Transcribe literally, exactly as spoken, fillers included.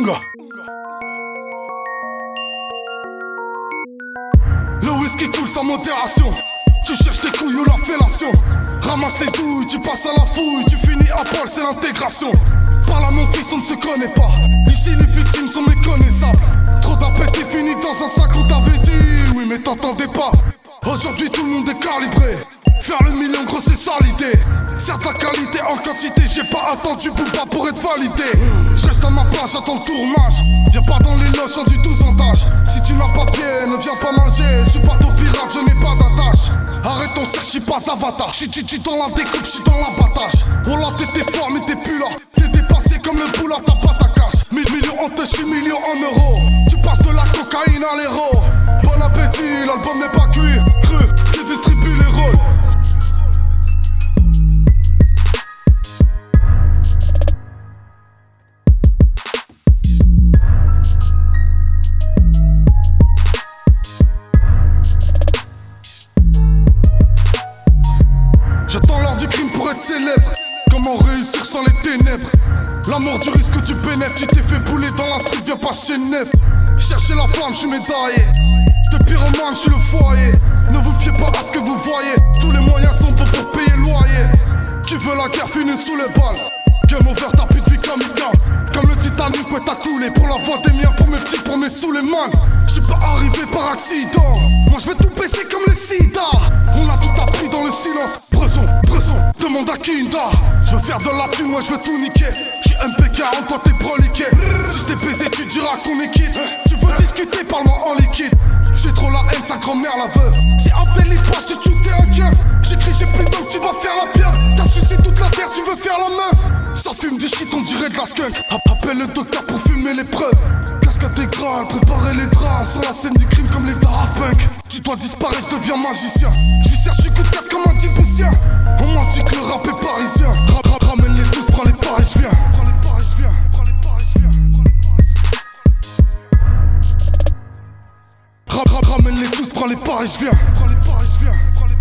Unga. Le whisky coule sans modération. Tu cherches tes couilles ou la fellation. Ramasse tes douilles, tu passes à la fouille. Tu finis à poil, c'est l'intégration. Parle à mon fils, on ne se connaît pas. Ici les victimes sont méconnaissables. Trop d'appétit fini dans un sac, on t'avait dit. Oui mais t'entendais pas. Aujourd'hui tout le monde est calibré. Faire le million gros c'est ça l'idée. Certes la qualité en quantité. J'ai pas attendu Booba pour être validé. Je reste à ma place, j'attends le tournage. Viens pas dans les loges, en du douze en d'âge. Si tu n'as pas de pied, ne viens pas manger. Je suis pas ton pirate, je n'ai pas d'attache. Arrête ton cercle, j'suis pas avatar. J'suis tu dans la découpe, j'suis dans l'abattage. Oh là t'étais fort mais t'es plus là. T'es dépassé comme le boulard, t'as pas ta cache. Mille millions en te, j'suis millions en euros. Tu passes de la cocaïne à l'héros. Bon appétit, l'album n'est pas cuit. Cru, qui distribue les rôles. J'attends l'heure du crime pour être célèbre. Comment réussir sans les ténèbres? L'amour du risque que tu pénètres. Tu t'es fait bouler dans la street, viens pas chez neuf. Cherchez la flamme, j'suis médaillé. De pyromane, j'suis le foyer. Ne vous fiez pas à ce que vous voyez. Tous les moyens sont bons pour payer le loyer. Tu veux la guerre finie sous les balles. Game over, t'as plus de vie comme une garde. Comme le Titanic, ouais t'as coulé. Pour la voix des miens, pour mes petits, pour mes sous les mains. J'suis pas arrivé par accident. Moi j'vais tout baisser comme les sida. On a tout appris dans le silence. Bresson, Bresson, demande à Kinda. Je veux faire de la thune, moi je veux tout niquer. J'suis M P quarante, toi t'es broliqué. Si je t'ai baisé, tu diras qu'on est quitte. Tu veux discuter, parle-moi en liquide. J'ai trop la haine, sa grand-mère la veuve. Si Abdel pas, je te tue, t'es un keuf. J'écris, j'ai plus donc tu vas faire la pieuvre. T'as sucé toute la terre, tu veux faire la meuf. Ça fume du shit, on dirait de la skunk. Appelle le docteur pour fumer les preuves. Casque intégral, préparer les draps. Sur la scène du crime comme les Daft Punk. Tu dois disparaître, je deviens magicien. J'vais chercher coup de quatre comme un djiboutien. On m'a dit que le rap est parisien. Ra -ra Ramène les tous, prends les paris, j'viens. Prends les paris, j'viens. Prends les paris, j'viens. Ra -ra Ramène les tous, prends les paris, j'viens. Prends les paris, j'viens.